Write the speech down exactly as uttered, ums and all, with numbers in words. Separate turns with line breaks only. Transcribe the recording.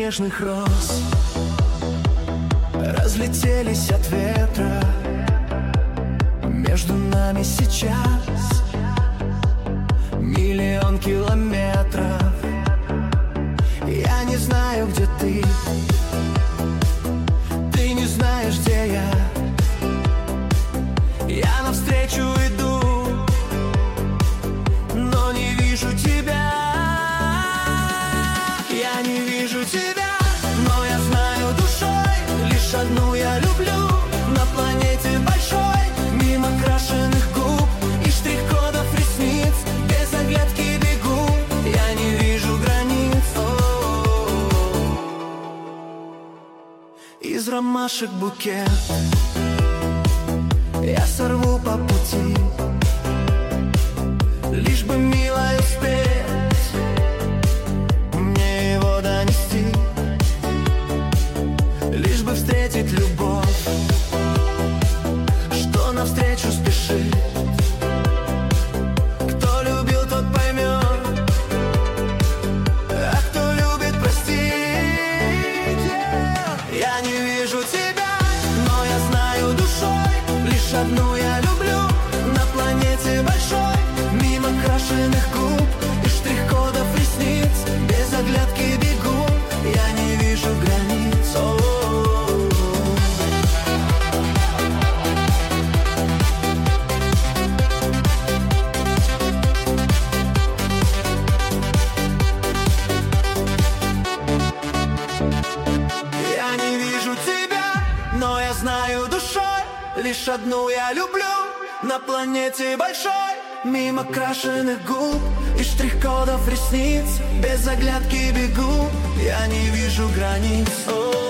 нежных роз разлетелись от ветра. Между нами сейчас миллион километров. Я не знаю, где ты, ты не знаешь, где я. Я навстречу иду, но не вижу тебя. Я не вижу тебя, но я знаю душой, лишь одну я люблю на планете большой. Мимо крашеных губ и штрих-кодов ресниц без оглядки бегу. Я не вижу границ. Из ромашек букет я сорву по пути, лишь бы, милая, успеть мне его донести. Лишь бы встретить любовь, что навстречу спешит. Кто любил, тот поймет, а кто любит, простит. Я не вижу тебя, но я знаю душой, лишь одну я люблю на планете большой. Мимо крашеных губ и штрих-кодов ресниц без оглядки бегу. Я не вижу границ. О-о-о. Я не вижу тебя, но я знаю душой, лишь одну я люблю на планете большой. Мимо крашеных губ и штрих-кодов ресниц без оглядки бегу. Я не вижу границ. О-о-о.